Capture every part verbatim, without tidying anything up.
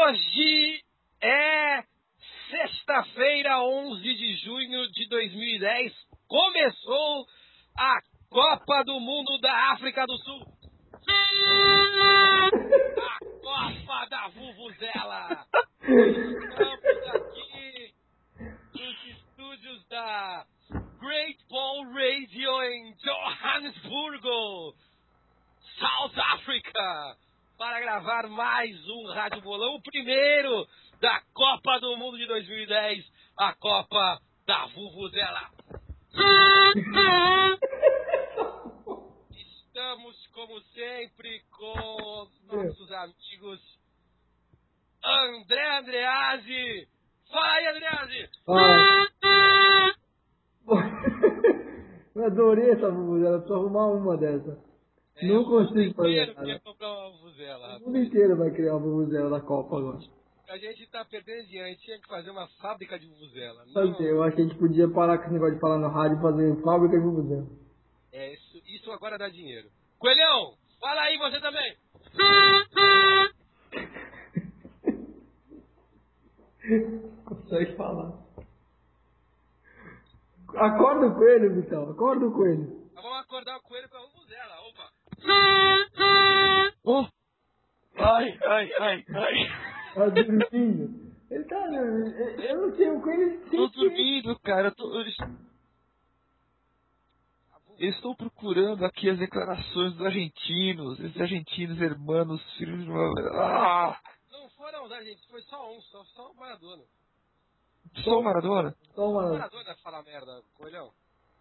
Hoje é sexta-feira, onze de junho de dois mil e dez. Começou a Copa do Mundo da África do Sul. A Copa da Vuvuzela. Estamos aqui nos estúdios da Great Ball Radio em Johannesburgo, South Africa, para gravar mais um Rádio Bolão, o primeiro da Copa do Mundo de dois mil e dez, a Copa da Vuvuzela. Estamos, como sempre, com os nossos amigos André Andreazzi. Fala aí, Andreazzi! Ah. Eu adorei essa vuvuzela, preciso arrumar uma dessa. É, não consigo fazer nada. nada. Comprar uma vuvuzela, O mundo inteiro vai criar uma vuvuzela da Copa agora. A gente tá perdendo dinheiro, a gente tinha que fazer uma fábrica de vuvuzela. Fazer, eu acho que a gente podia parar com esse negócio de falar na rádio e fazer fábrica de vuvuzela. É, isso, isso agora dá dinheiro. Coelhão, fala aí você também. Consegue falar. Acorda o coelho, Vitão. Acorda o coelho. Vamos acordar o coelho com a vuvuzela. Opa. Oh. Ai, ai, ai, ai. Tá dormindo. Ele tá... Eu não sei, o coelho... Tô dormindo, cara. Eu, tô, eu, eu estou procurando aqui as declarações dos argentinos. Esses argentinos, irmãos, filhos de uma... Ah! Não foram os argentinos, foi só um, só, só o Maradona. Só o Maradona? Só O uma... Maradona fala merda, Coelhão.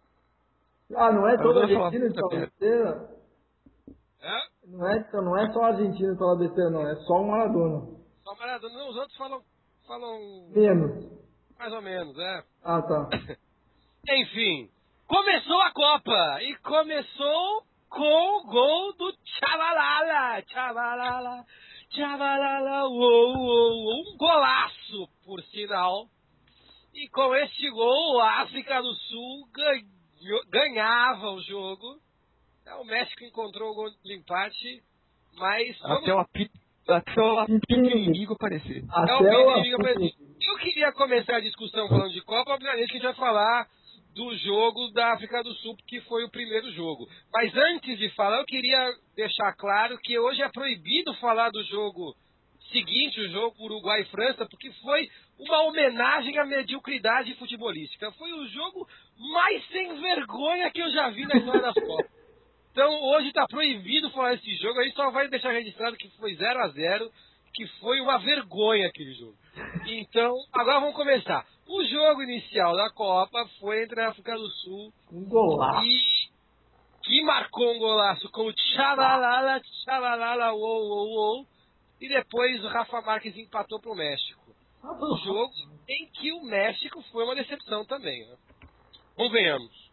Ah, não é todo Maradona fala argentino que muita fala merda. besteira? É? Não é, não é só argentino que fala besteira, não. É só o Maradona. Só o Maradona. Não, os outros falam, falam Menos. mais ou menos, é. Ah, tá. Enfim, começou a Copa e começou com o gol do Tchabalala, Tchabalala, Tchabalala, uou, uou, uou, um golaço, por sinal. E com este gol, a África do Sul ganhou, ganhava o jogo. O México encontrou o gol de empate, mas... Até o Vamos... apito, até o apito inimigo aparecer. É o Até o perigo, mas apito. eu queria começar a discussão falando de Copa, obviamente que a gente vai falar do jogo da África do Sul, que foi o primeiro jogo. Mas antes de falar, eu queria deixar claro que hoje é proibido falar do jogo seguinte, o jogo Uruguai e França, porque foi uma homenagem à mediocridade futebolística. Foi o jogo mais sem vergonha que eu já vi na história das Copas. Então hoje está proibido falar desse jogo, a gente só vai deixar registrado que foi zero a zero, que foi uma vergonha aquele jogo. Então, agora vamos começar. O jogo inicial da Copa foi entre a África do Sul Um golaço. e que marcou um golaço com o Tchabalala, Tchabalala, uou, uou, uou, e depois o Rafa Marques empatou para o México. Um jogo em que o México foi uma decepção também, né? Convenhamos.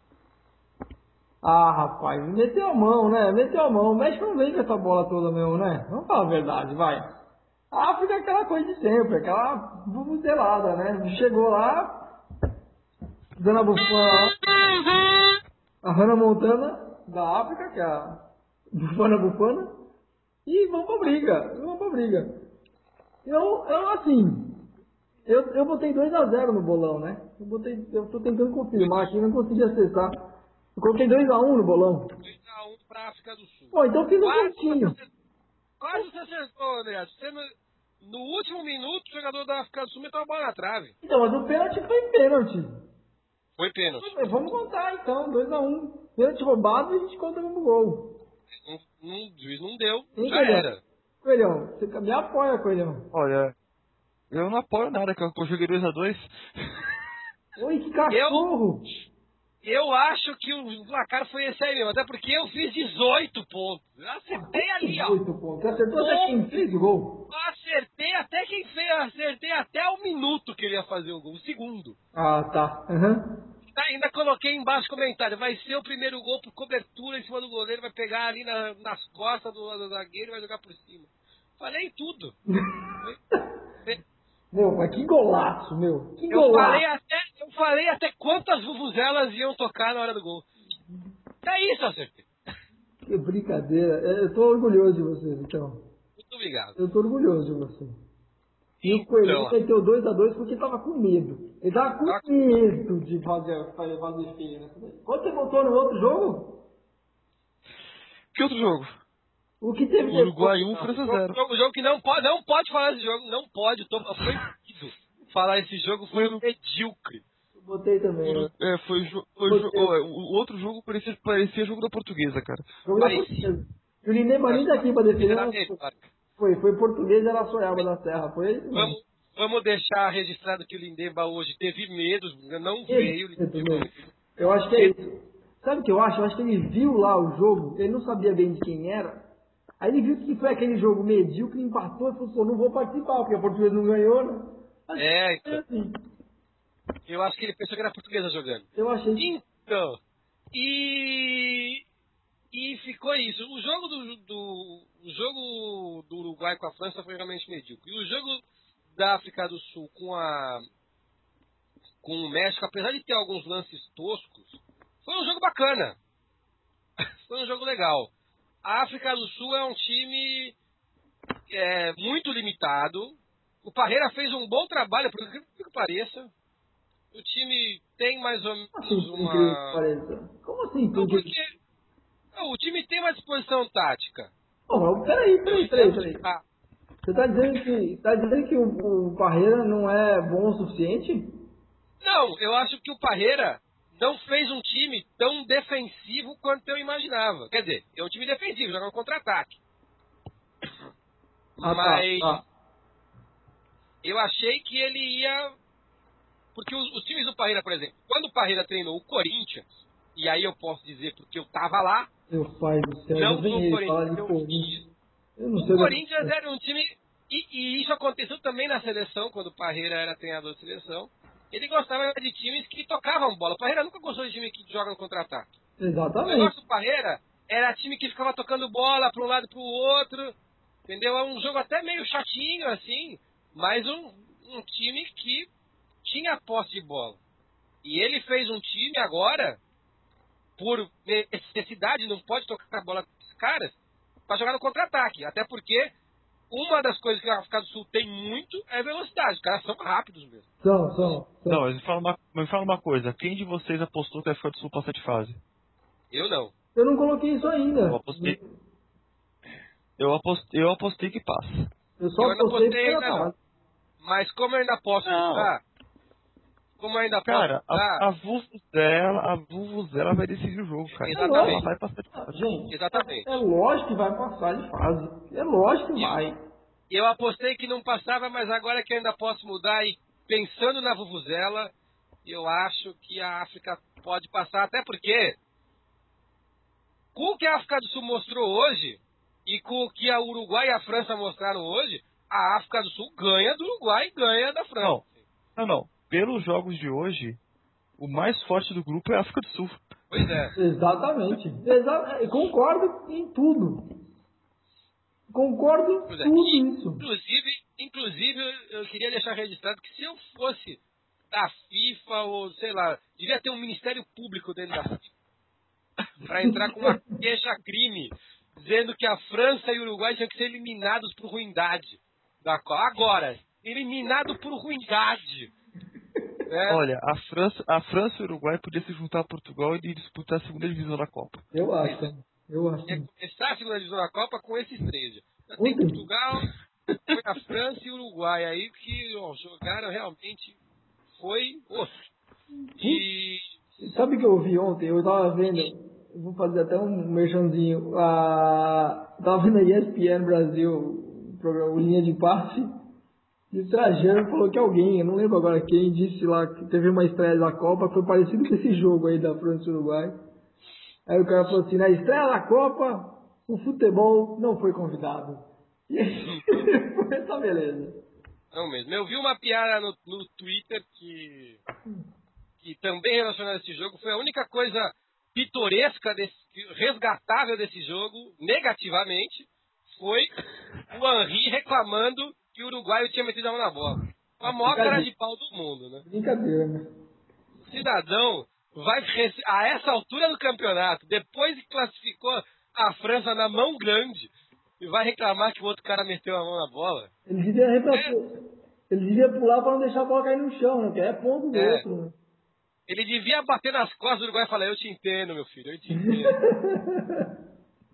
Ah, rapaz, meteu a mão, né? Meteu a mão. O México não vem com essa bola toda mesmo, né? Vamos falar a verdade, vai. A África é aquela coisa de sempre, aquela bubuzelada, né? Chegou lá, dando a bufana, a Hannah Montana da África, que é a bufana bufana, e vamos pra briga, vamos pra briga. Eu, eu assim, eu, eu botei dois a zero no bolão, né? Eu botei, eu tô tentando confirmar aqui, não consegui acessar. Eu coloquei dois a um no bolão. dois a um para a África do Sul. Pô, então fiz um Quase pontinho. você, quase você acertou, André. Você no, no último minuto, o jogador da África do Sul meteu a bola na trave. Então, mas o pênalti foi pênalti. Foi pênalti. Vamos contar então, dois a um. Pênalti roubado e a gente conta como gol. Não, não, o juiz não deu, Hein, já Coelhão? era. Coelhão, você me apoia, Coelhão. Olha, eu não apoio nada que eu joguei dois a dois. Oi, que cachorro! Eu acho que o placar foi esse aí mesmo, até porque eu fiz dezoito pontos. Eu acertei ali, ó. Oito pontos. Você acertou até quem fez o gol? Eu acertei até quem fez, acertei até o minuto que ele ia fazer o gol, o segundo. Ah, tá. Uhum. Ainda coloquei embaixo comentário, vai ser o primeiro gol por cobertura em cima do goleiro, vai pegar ali na- nas costas do, do zagueiro e vai jogar por cima. Falei tudo. Meu, mas que golaço, meu. Que Eu golaço. falei até, eu falei até quantas vuvuzelas iam tocar na hora do gol. É isso, eu acertei. Que brincadeira. Eu tô orgulhoso de você, então. Muito obrigado. Eu tô orgulhoso de você. E o Coelhinho Então, meteu dois a dois porque tava com medo. Ele tava com Tá com- medo de fazer, fazer, fazer feio nessa daí. Quando você voltou no outro jogo, Que outro jogo? o que teve Uruguai depois? um, França jogo, zero. jogo, jogo que não pode, não pode falar desse jogo, não pode, eu tô proibido falar esse jogo, foi um medíocre. Eu botei também. Uru- Né? É, foi, jo- foi jo- Botei. oh, é, o o outro jogo parecia, parecia jogo da portuguesa, cara. Jogo da Parecia. Portuguesa. E o Linema nem tá aqui pra defender. Era Não. melhor. Foi, foi português, era Soiaba da Serra. Foi isso mesmo. Vamos, vamos deixar registrado que o Lindemba hoje teve medo, não Medo, veio. medo, Lindemba. medo. Eu acho que é isso. Sabe o que eu acho? Eu acho que ele viu lá o jogo, ele não sabia bem de quem era. Aí ele viu que foi aquele jogo medíocre, empatou e falou, pô, não vou participar, porque a portuguesa não ganhou, né? Acho É, que foi então. assim. Eu acho que ele pensou que era a portuguesa jogando. Eu achei. Então, e, e ficou isso. O jogo do, do, o jogo do Uruguai com a França foi realmente medíocre. E o jogo da África do Sul com, a, com o México, apesar de ter alguns lances toscos, foi um jogo bacana. Foi um jogo legal. A África do Sul é um time é, muito limitado. O Parreira fez um bom trabalho, por incrível que pareça. O time tem mais ou menos Como assim, por incrível que uma... pareça? Como assim, por Não, incrível? porque não, o time tem uma disposição tática. Não, mas peraí, Eu peraí, peraí, entendo peraí. que- ah, Você tá dizendo que, tá dizendo que o, o Parreira não é bom o suficiente? Não, eu acho que o Parreira não fez um time tão defensivo quanto eu imaginava. Quer dizer, é um time defensivo, joga no contra-ataque. Ah, Mas tá, tá. eu achei que ele ia... Porque os, os times do Parreira, por exemplo, quando o Parreira treinou o Corinthians, e aí eu posso dizer porque eu tava lá, Meu pai do céu, já não vem no ele falar Corinthians, de eu Corinthians. vi. Eu não O sei Corinthians da... era um time, e, e isso aconteceu também na seleção, quando o Parreira era treinador de seleção. Ele gostava de times que tocavam bola. O Parreira nunca gostou de time que joga no contra-ataque. O Exatamente. negócio do Parreira era time que ficava tocando bola para um lado e para o outro. Entendeu? É um jogo até meio chatinho, assim, mas um, um time que tinha posse de bola. E ele fez um time agora, por necessidade, não pode tocar a bola com esses caras, para jogar no contra-ataque. Até porque uma das coisas que a África do Sul tem muito é velocidade. Os caras são rápidos mesmo. São, são, são. Não, mas me fala, uma, me fala uma coisa. Quem de vocês apostou que a África do Sul passa de fase? Eu não. Eu não coloquei isso ainda. Eu apostei. Eu apostei, eu apostei que passa. Eu só Eu não postei postei porque ainda não. Mas como eu ainda posso Não. mudar, como eu ainda Cara, posso mudar, a, a Vuvuzela, a Vuvuzela vai decidir o jogo, cara. Exatamente. Ela vai passar de Ah, fase. gente, Exatamente. é, é lógico que vai passar de fase. É lógico que E- vai. eu apostei que não passava, mas agora que eu ainda posso mudar e pensando na Vuvuzela, eu acho que a África pode passar, até porque com o que a África do Sul mostrou hoje e com o que a Uruguai e a França mostraram hoje, a África do Sul ganha do Uruguai e ganha da França. Não, não, não. Pelos jogos de hoje, o mais forte do grupo é a África do Sul. Pois é. Exatamente. Exa eu concordo em tudo. Concordo em Pois é. tudo E, isso. inclusive, inclusive, eu queria deixar registrado que se eu fosse da FIFA ou, sei lá, devia ter um Ministério Público dentro da FIFA para entrar com uma queixa-crime dizendo que a França e o Uruguai tinham que ser eliminados por ruindade da Copa. Agora, eliminado por ruindade. Né? Olha, a França, a França e o Uruguai podiam se juntar a Portugal e disputar a segunda divisão da Copa. Eu acho. Eu acho. É começar a segunda divisão da Copa com esses três. Já tem Ontem. Portugal, foi a França e o Uruguai aí que ó, jogaram realmente foi osso. E Sabe o que eu ouvi ontem? Eu tava vendo, eu vou fazer até um merchanzinho. A, tava vendo a E S P N Brasil, o programa o Linha de Passe, e o Trajano falou que alguém, eu não lembro agora quem, disse lá que teve uma estreia da Copa, foi parecido com esse jogo aí da França e Uruguai. Aí o cara falou assim, na estreia da Copa, o futebol não foi convidado. E aí, foi essa beleza. não mesmo. Eu vi uma piada no, no Twitter que, que também relacionada a esse jogo. Foi a única coisa pitoresca, desse, resgatável desse jogo, negativamente, foi o Henry reclamando que o Uruguai tinha metido a mão na bola. A maior cara de pau do mundo, né? Brincadeira, né? O cidadão vai rece- a essa altura do campeonato, depois que classificou a França na mão grande, e vai reclamar que o outro cara meteu a mão na bola. Ele devia É, retratar. Ele devia pular pra não deixar a bola cair no chão, né? Que é ponto do É. outro, né? Ele devia bater nas costas do Uruguai e falar, eu te entendo, meu filho, eu te entendo.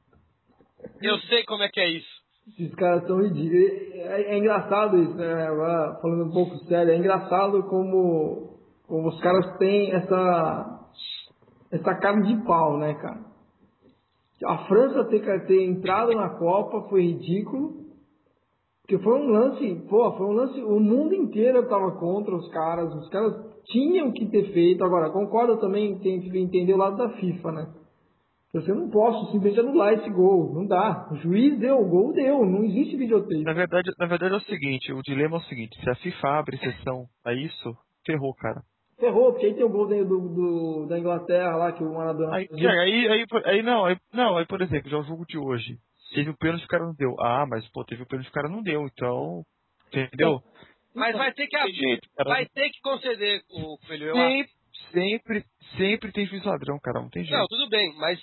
Eu sei como é que é isso. Esses caras são ridículos. É, é engraçado isso, né? Agora, falando um pouco sério, é engraçado como, como os caras têm essa, essa cara de pau, né, cara? A França ter, ter entrado na Copa foi ridículo. Porque foi um lance, pô, foi um lance, o mundo inteiro estava contra os caras, os caras tinham que ter feito. Agora, concordo também, tem que entender o lado da FIFA, né? Você não posso simplesmente anular esse gol, não dá. O juiz deu, o gol deu, não existe videotape. Na verdade, na verdade é o seguinte, o dilema é o seguinte, se a FIFA abre exceção a isso, ferrou, cara. Ferrou, porque aí tem o gol do, do, da Inglaterra lá, que o Maradona Aí, fez. aí, aí, aí, não, aí, não, aí, por exemplo, já o jogo de hoje, teve o pênalti e o cara não deu. Ah, mas, pô, teve o pênalti e o cara não deu, então, entendeu? Mas vai ter que, Tem jeito, cara. vai ter que conceder o Coelho, eu acho. Sempre, sempre, sempre tem juiz ladrão, cara, não tem Não, jeito. tudo bem, mas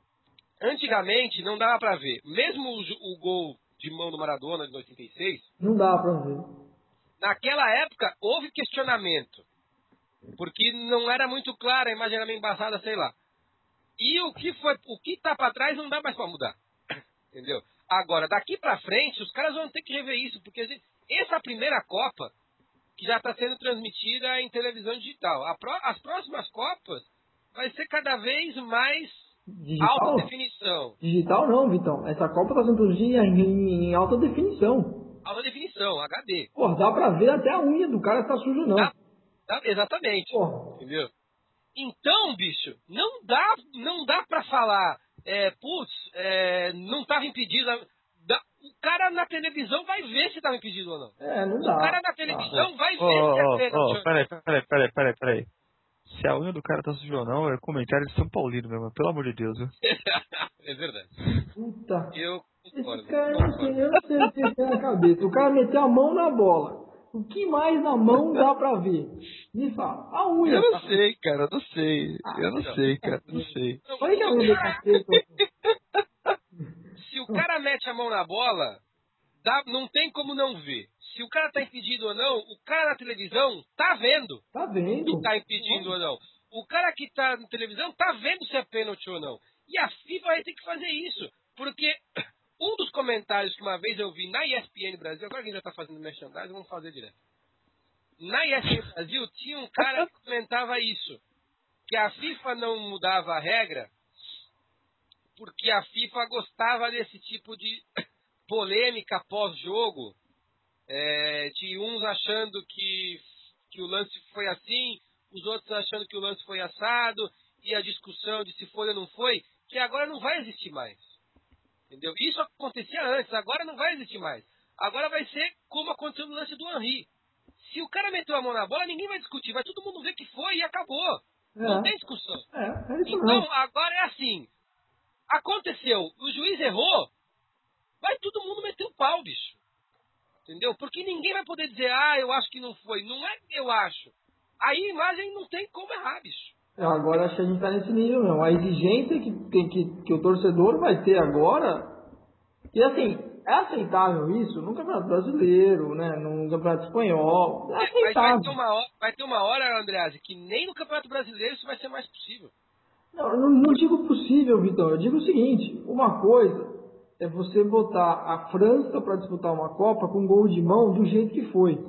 antigamente não dava pra ver. Mesmo o, ju- o gol de mão do Maradona de oitenta e seis, Não dá pra ver. naquela época houve questionamento. Porque não era muito claro, a imagem era meio embaçada, sei lá. E o que foi, o que tá pra trás não dá mais pra mudar. Entendeu? Agora, daqui pra frente, os caras vão ter que rever isso, porque gente, essa primeira Copa, que já está sendo transmitida em televisão digital, a pró- as próximas Copas vai ser cada vez mais alta Digital? definição. Digital não, Vitão. Essa Copa tá sendo produzida em, em alta definição. Alta definição, H D. Pô, dá pra ver até a unha do cara se tá sujo ou não. Tá? Tá? Exatamente. Pô, Entendeu? Então, bicho, não dá, não dá pra falar, é, putz, é, não estava impedido. Dá- o cara na televisão vai ver se estava impedido ou não. é, não O cara dá. na Tá. televisão vai Ô, ver se é ô, pênalti ô, ou peraí, não. peraí, peraí, peraí, peraí. Se a unha do cara tá suja ou não, é comentário de São Paulino mesmo, pelo amor de Deus, viu? É verdade. Puta. Eu Esse concordo, cara, eu não sei, concordo. eu não sei o que ele tem na cabeça. O cara meteu a mão na bola. O que mais na mão dá pra ver? Me fala. A Eu unha. não Tá... sei, cara, eu não sei. Ah, Eu não Não. sei, cara, eu não sei. Não, olha que se a o unha do cara, cacete. se o cara mete a mão na bola, dá- não tem como não ver. Se o cara tá impedido ou não, o cara na televisão tá vendo Tá que vendo? tá impedindo ou não. O cara que tá na televisão tá vendo se é pênalti ou não. E a FIFA vai ter que fazer isso. Porque um dos comentários que uma vez eu vi na E S P N Brasil, agora que a gente já tá fazendo merchandising, vamos fazer direto. Na E S P N Brasil tinha um cara que comentava isso. Que a FIFA não mudava a regra porque a FIFA gostava desse tipo de polêmica pós-jogo, é, de uns achando que, que o lance foi assim, os outros achando que o lance foi assado, e a discussão de se foi ou não foi, que agora não vai existir mais. Entendeu? Isso acontecia antes, agora não vai existir mais. Agora vai ser como aconteceu no lance do Henry. Se o cara meteu a mão na bola, ninguém vai discutir, vai todo mundo ver que foi e acabou. Não tem É, discussão. é, é isso Então, mesmo. agora é assim. Aconteceu, o juiz errou, vai todo mundo meter o pau, bicho. Entendeu? Porque ninguém vai poder dizer, ah, eu acho que não foi. Não é que eu acho. Aí a imagem não tem como errar, bicho. Agora acho que a gente tá nesse nível mesmo. A exigência que, tem que, que o torcedor vai ter agora, e assim, é aceitável isso no Campeonato Brasileiro, né? No Campeonato Espanhol. É É, mas vai ter, aceitável. uma hora, vai ter uma hora, Andreasi, que nem no Campeonato Brasileiro isso vai ser mais possível. Não, eu não, não digo possível, Vitão. Eu digo o seguinte: uma coisa é você botar a França para disputar uma Copa com gol de mão do jeito que foi.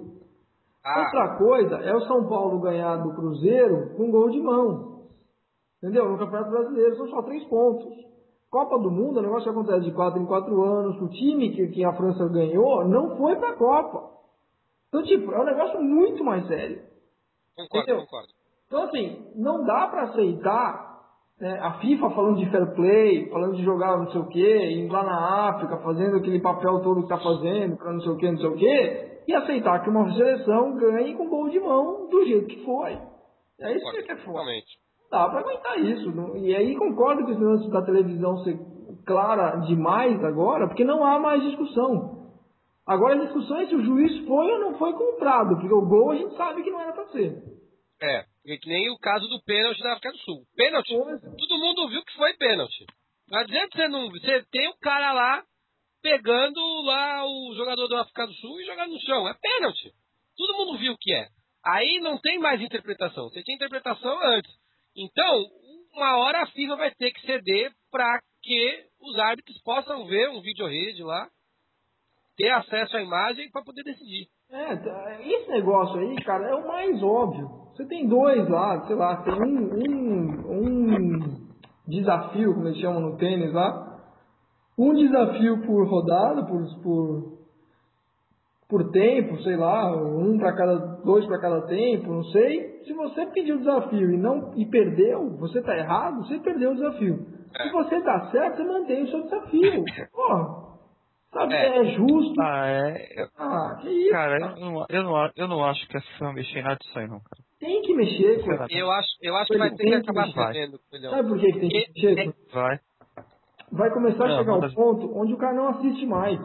Ah, Outra coisa é o São Paulo ganhar do Cruzeiro com gol de mão. Entendeu? No Campeonato Brasileiro são só três pontos. Copa do Mundo é um negócio que acontece de quatro em quatro anos. O time que, que a França ganhou não foi para a Copa. Então, tipo, é um negócio muito mais sério. concordo, Entendeu? concordo. Então, assim, não dá para aceitar, né, a FIFA falando de fair play, falando de jogar não sei o quê, indo lá na África, fazendo aquele papel todo que tá fazendo, para não sei o quê, não sei o quê, e aceitar que uma seleção ganhe com gol de mão do jeito que foi. É isso Concordo, que é foda. totalmente. Dá para aguentar isso. Não- E aí concordo que esse lance da televisão ser clara demais agora, porque não há mais discussão. Agora a discussão é se o juiz foi ou não foi comprado, porque o gol a gente sabe que não era para ser. É, é que nem o caso do pênalti da África do Sul. Pênalti, Coisa. todo mundo viu que foi pênalti. Não adianta que você não. Você tem o cara lá pegando lá o jogador da África do Sul e jogando no chão. É pênalti. Todo mundo viu o que é. Aí não tem mais interpretação. Você tinha interpretação antes. Então, uma hora a FIFA vai ter que ceder para que os árbitros possam ver um vídeo rede lá, ter acesso à imagem para poder decidir. É, tá, esse negócio aí, cara, é o mais óbvio. Você tem dois lá, sei lá, tem um, um, um desafio, como eles chamam no tênis lá, um desafio por rodada, por, por, por tempo, sei lá, um para cada, dois para cada tempo, não sei. Se você pediu o desafio e não e perdeu, você tá errado, você perdeu o desafio. Se É. você tá certo, você mantém o seu desafio. Porra, sabe, É. é justo. Ah, é. eu- Ah, que isso, Cara, cara. eu não, eu, não, eu não acho que a FIFA vai mexer em nada disso aí, não, cara. Tem que mexer, Coelho. Sinceramente. Eu acho, eu acho que vai Coelho, ter que tem que acabar mexer. Vai. cedendo, Coelhão. Sabe por que, que tem que Porque mexer, é, Coelho? Vai. Vai começar a Não, chegar manda. um ponto onde o cara não assiste mais.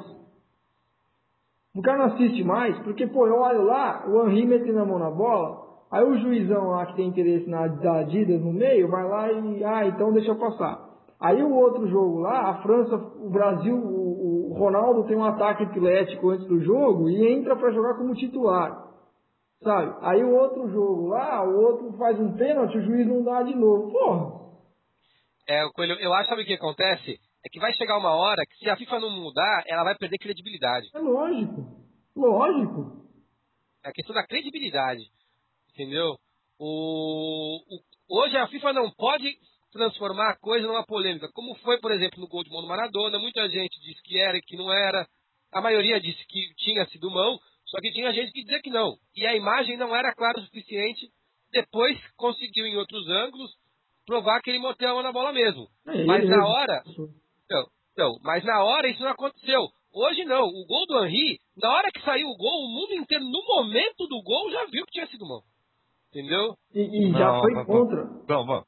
O cara não assiste mais, porque, pô, eu olho lá, o Henry metendo a mão na bola, aí o juizão lá que tem interesse na da Adidas no meio, vai lá e, ah, então deixa eu passar. Aí o outro jogo lá, a França, o Brasil, o, o Ronaldo tem um ataque epilético antes do jogo e entra pra jogar como titular. Sabe? Aí o outro jogo lá, o outro faz um pênalti, o juiz não dá de novo. Porra! é, Coelho, eu acho, sabe o que acontece? É que vai chegar uma hora que se a FIFA não mudar, ela vai perder credibilidade. É lógico. Lógico. É a questão da credibilidade. Entendeu? O, o- hoje a FIFA não pode transformar a coisa numa polêmica, como foi, por exemplo, no gol de mão do Maradona. Muita gente disse que era e que não era. A maioria disse que tinha sido mão, só que tinha gente que dizia que não. E a imagem não era clara o suficiente. Depois conseguiu, em outros ângulos, provar que ele meteu a mão na bola mesmo. É ele Mas na mesmo. hora, então, então, mas na hora isso não aconteceu. Hoje não. O gol do Henry, na hora que saiu o gol, o mundo inteiro, no momento do gol, já viu que tinha sido mão. Entendeu? E, e já Não, foi mas, bom, contra. bom, bom.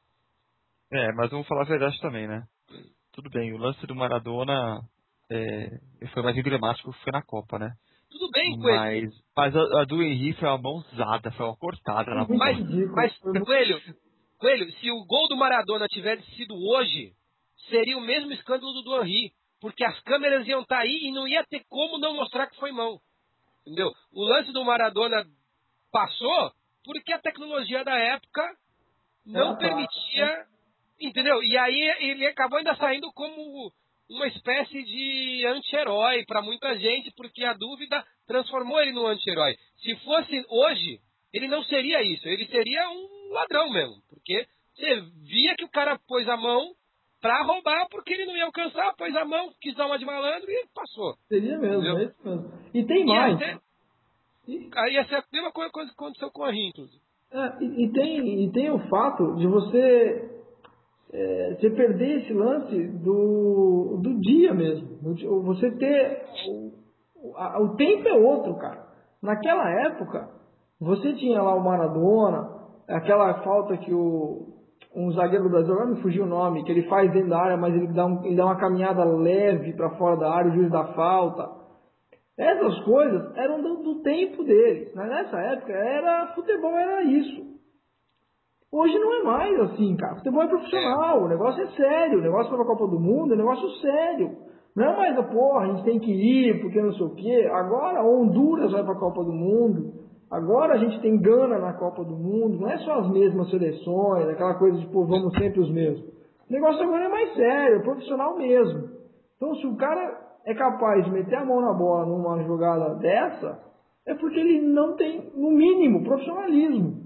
É, mas vamos falar a verdade também, né? Tudo bem, o lance do Maradona é, foi mais emblemático que foi na Copa, né? Tudo bem, Coelho. Mas, mas a, a do Henry foi uma mãozada, foi uma cortada Foi na muito bola. Mas, ridículo. mas Foi muito... Coelho, Coelho, se o gol do Maradona tivesse sido hoje, seria o mesmo escândalo do do Henry. Porque as câmeras iam estar aí e não ia ter como não mostrar que foi mão. Entendeu? O lance do Maradona passou porque a tecnologia da época não Era claro. permitia, entendeu? E aí ele acabou ainda saindo como uma espécie de anti-herói para muita gente, porque a dúvida transformou ele num anti-herói. Se fosse hoje, ele não seria isso, ele seria um ladrão mesmo, porque você via que o cara pôs a mão para roubar, porque ele não ia alcançar, pôs a mão, quis dar uma de malandro e passou. Seria mesmo, Entendeu? é isso mesmo. E tem E ia mais. ser, E, aí ia ser a mesma coisa que aconteceu com a Henry, inclusive. é, e, e tem, e tem o fato de você, é, você perder esse lance do, do dia mesmo. Do di- Você ter. O, o a- o tempo é outro, cara. Naquela época, você tinha lá o Maradona, aquela falta que o. Um zagueiro do Brasil, agora me fugiu o nome, que ele faz dentro da área, mas ele dá, um, ele dá uma caminhada leve para fora da área, o juiz dá falta. Essas coisas eram do, do tempo dele. Mas nessa época era futebol, era isso. Hoje não é mais assim, cara. Futebol é É, profissional, o negócio é sério. O negócio para a Copa do Mundo é um negócio sério. Não é mais a porra, a gente tem que ir, porque não sei o quê. Agora Honduras vai para a Copa do Mundo. Agora a gente tem Gana na Copa do Mundo. Não é só as mesmas seleções, aquela coisa de, pô, vamos sempre os mesmos. O negócio agora é mais sério, é profissional mesmo. Então, se o cara é capaz de meter a mão na bola numa jogada dessa, é porque ele não tem, no mínimo, profissionalismo.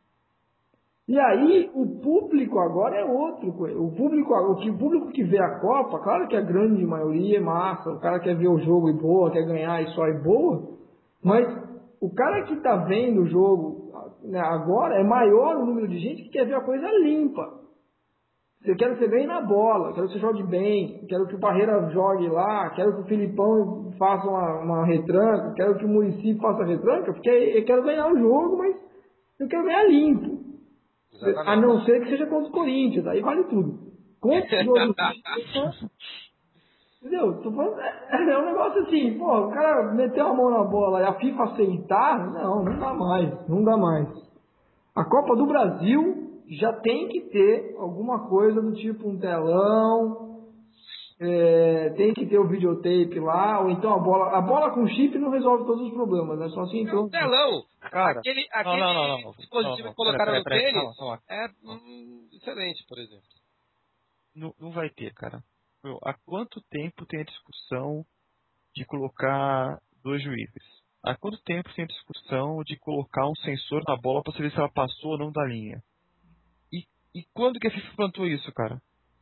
E aí, o público agora é outro. Coelho. O público, o, que, o público que vê a Copa, claro que a grande maioria é massa, o cara quer ver o jogo e boa, quer ganhar e só é boa, mas o cara que está vendo o jogo, né, agora é maior o número de gente que quer ver a coisa limpa. Eu quero que você ganhe na bola, quero que você jogue bem, quero que o Parreira jogue lá, quero que o Filipão faça uma, uma retranca, quero que o Muricy faça retranca, porque eu quero ganhar o jogo, mas eu quero ganhar limpo. A exatamente. não ser que seja contra o Corinthians, aí vale tudo. Contra os outros times, entendeu? Tô falando, é, é um negócio assim, pô, o cara meteu a mão na bola e a FIFA aceitar, não, não dá mais, não dá mais. A Copa do Brasil já tem que ter alguma coisa do tipo um telão, É, tem que ter o videotape lá, ou então a bola. A bola com chip não resolve todos os problemas, né? Só se É entrou. um telão. Cara, Aquele, não, aquele não, não, não, não, dispositivo não, que não. colocaram Pera, no pera, pera, tênis calma, calma. é hum, excelente, por exemplo. Não, não vai ter, cara. Meu, há quanto tempo tem a discussão de colocar dois juízes? Há quanto tempo tem a discussão de colocar um sensor na bola pra saber se ela passou ou não da linha? E, e quando que a FIFA plantou isso, cara?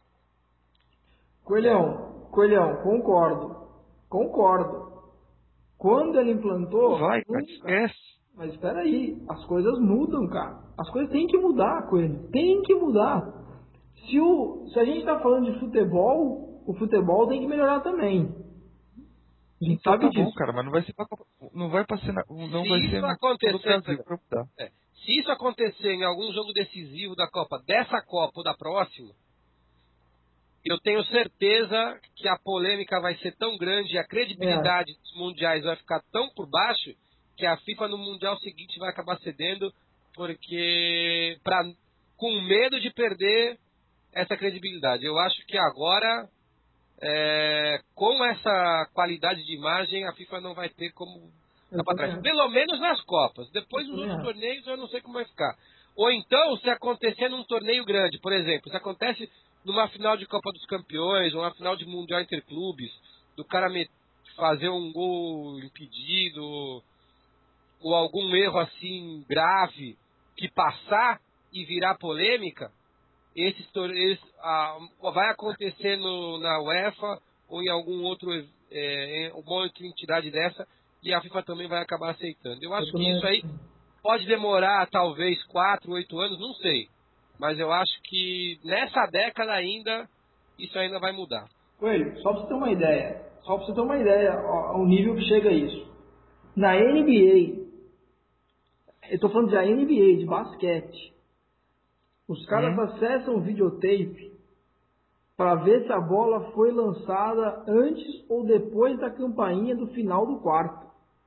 É. Coelhão, Coelhão, concordo. Concordo. Quando ele Não implantou, vai, cara, nunca. esquece. Mas espera aí, as coisas mudam, cara. As coisas têm que mudar, Coelho. Tem que mudar. Se, o, se a gente está falando de futebol, o futebol tem que melhorar também. A gente Então sabe tá bom, disso. cara, mas não vai ser pra, Copa- não vai pra ser na, não Se vai ser isso na Copa do acontecer, por Brasil exemplo, pra mudar. é, se isso acontecer em algum jogo decisivo da Copa, dessa Copa ou da próxima, eu tenho certeza que a polêmica vai ser tão grande e a É, credibilidade dos mundiais vai ficar tão por baixo que a FIFA no mundial seguinte vai acabar cedendo porque pra, com medo de perder essa credibilidade. Eu acho que agora, é, com essa qualidade de imagem, a FIFA não vai ter como eu ficar para também trás. acho. Pelo menos nas Copas. Eu Depois nos também outros acho. torneios eu não sei como vai ficar. Ou então, se acontecer num torneio grande, por exemplo, se acontece numa final de Copa dos Campeões, ou uma final de Mundial Interclubes, do cara me- fazer um gol impedido, ou algum erro assim grave, que passar e virar polêmica, esse, tor- esse, ah, vai acontecer no, na UEFA ou em algum outro, é, em uma outra entidade dessa, e a FIFA também vai acabar aceitando. Eu Eu acho que também isso aí acho. pode demorar talvez quatro, oito anos, não sei. Mas eu acho que nessa década ainda, isso ainda vai mudar. Coelho, só para você ter uma ideia. Só para você ter uma ideia ó, ao nível que chega isso. Na N B A, eu estou falando de N B A, de basquete. Os caras Hum? acessam o videotape para ver se a bola foi lançada antes ou depois da campainha do final do quarto.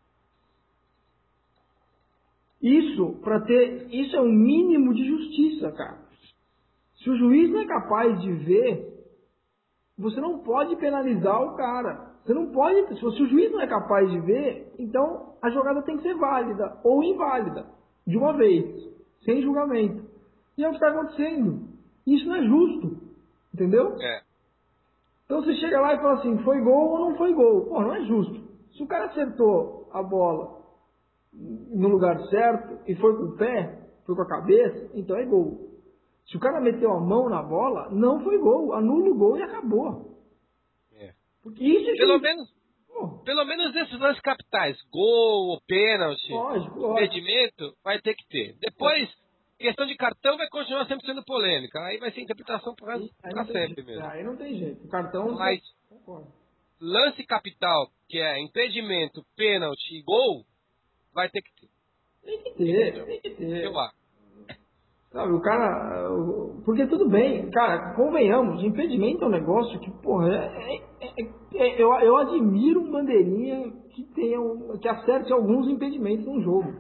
Isso para ter, isso é um mínimo de justiça, cara. Se o juiz não é capaz de ver, você não pode penalizar o cara. Você não pode, se o juiz não é capaz de ver, então a jogada tem que ser válida ou inválida de uma vez, sem julgamento. E é o que está acontecendo. Isso não é justo, entendeu? É, Então você chega lá e fala assim, foi gol ou não foi gol? Pô, não é justo. Se o cara acertou a bola no lugar certo e foi com o pé, foi com a cabeça, então é gol. Se o cara meteu a mão na bola, não foi gol. Anula o gol e acabou. é. Porque isso é Pelo justo. menos, Pô, pelo menos nesses lances capitais, gol ou pênalti, lógico, lógico. impedimento, vai ter que ter. Depois, questão de cartão vai continuar sempre sendo polêmica. Aí vai ser interpretação para Aí, aí não tem sempre jeito. mesmo. Aí não tem jeito. O cartão você Mas concorda. lance capital, que é impedimento, pênalti e gol, vai ter que ter. Tem que ter, Entendeu? tem que Eu ter. acho. Sabe, o cara. o- Porque tudo bem, cara, convenhamos, impedimento é um negócio que, porra, é, é- é- é- eu, eu admiro um bandeirinha que tenha um- que acerte alguns impedimentos num jogo.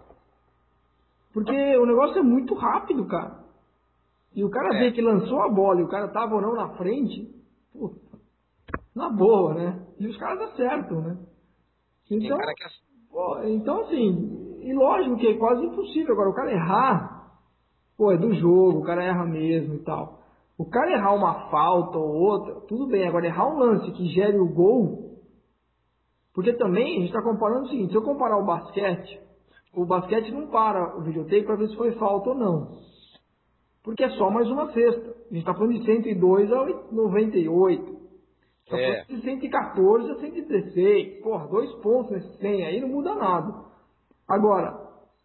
Porque o negócio é muito rápido, cara. E o cara vê É, que lançou a bola e o cara tava ou não na frente, puta, na boa, né? E os caras acertam, né? tem Então, cara que... pô, então assim, e lógico que é quase impossível. Agora, o cara errar, pô, é do jogo, o cara erra mesmo e tal. O cara errar uma falta ou outra, tudo bem. Agora, errar um lance que gere o gol, porque também a gente está comparando o seguinte, se eu comparar o basquete, o basquete não para o videotape para ver se foi falta ou não. Porque é só mais uma cesta. A gente está falando de cento e dois a noventa e oito. Está falando É, de cento e quatorze a cento e dezesseis. Porra, dois pontos nesse cem aí não muda nada. Agora,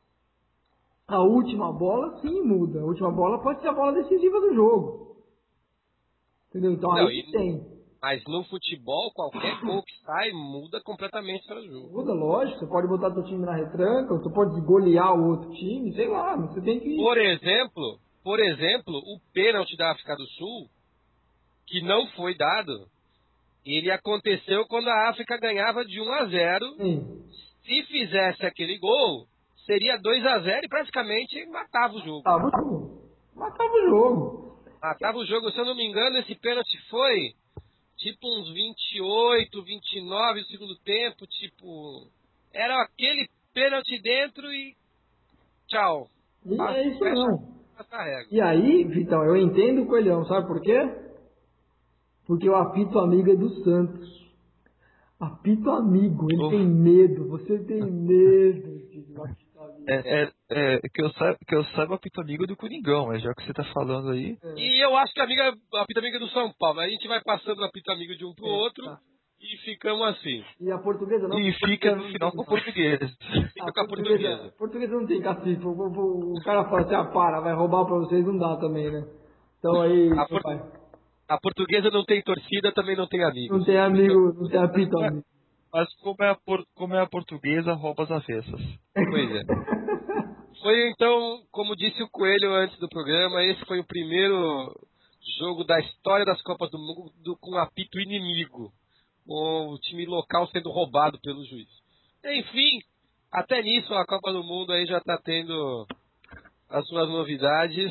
a última bola sim muda. A última bola pode ser a bola decisiva do jogo. Entendeu? Então não, aí que e, tem. mas no futebol, qualquer gol que sai muda completamente para o jogo. Muda, lógico. Você pode botar seu time na retranca, você pode golear o outro time, sei lá. Mas você tem que... Por exemplo, por exemplo, o pênalti da África do Sul, que não foi dado, ele aconteceu quando a África ganhava de um a zero. Sim. Se fizesse aquele gol, seria dois a zero e praticamente matava o jogo. Matava o jogo. Matava o jogo. Matava o jogo, se eu não me engano, esse pênalti foi tipo uns vinte e oito, vinte e nove no segundo tempo, tipo, era aquele pênalti dentro e tchau. E Ah, é isso fecha não. essa régua. E aí, Vitão, eu entendo o Coelhão, sabe por quê? Porque o apito amigo é do Santos. Apito amigo, ele Oh, tem medo, você tem medo de apito amigo. é, é, é, que, eu saiba, que eu saiba o apito amigo do Coringão, mas já que você tá falando aí. É, E eu acho que a amiga, a apito amiga é do São Paulo, a gente vai passando o apito amigo de um pro é, outro tá. e ficamos assim. E a portuguesa não, E porque a fica portuguesa no não final tem com o nada. português. A Fica com a portuguesa, portuguesa. a portuguesa não tem cacife. O, o, o cara fala assim, ah, para, vai roubar pra vocês, não dá também, né? Então aí, A, meu por- pai, a portuguesa não tem torcida, também não tem amigos. não tem Por isso amigo, não tem Mas apito como é, amigo. mas como é, a, por- como é a portuguesa, rouba as avessas. Pois é. Foi então, como disse o Coelho antes do programa, esse foi o primeiro jogo da história das Copas do Mundo com apito inimigo. O time local sendo roubado pelo juiz. Enfim, até nisso a Copa do Mundo aí já está tendo as suas novidades.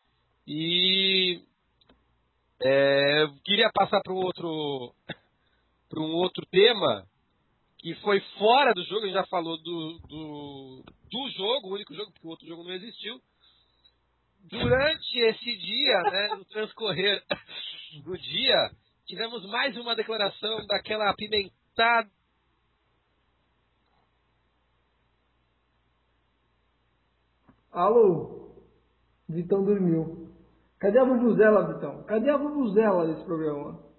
E é, queria passar para um outro para um outro tema que foi fora do jogo. A gente já falou do, do, do jogo, o único jogo, porque o outro jogo não existiu. Durante esse dia, né, no transcorrer do dia, tivemos mais uma declaração daquela apimentada. Alô, Vitão dormiu. Cadê a Vuvuzela, Vitão? Cadê a Vuvuzela desse programa?